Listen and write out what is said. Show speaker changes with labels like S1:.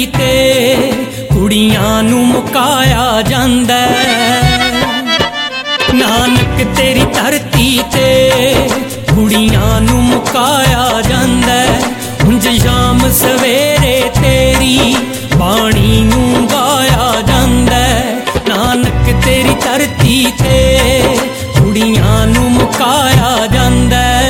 S1: ते कुड़ियां नू मुकाया जांदा नानक तेरी धरती ते कुड़ियां नू मुकाया जांदा उंज शाम सवेरे तेरी बाणी नू गाया जांदा नानक तेरी धरती ते कुड़ियां नू मुकाया जांदा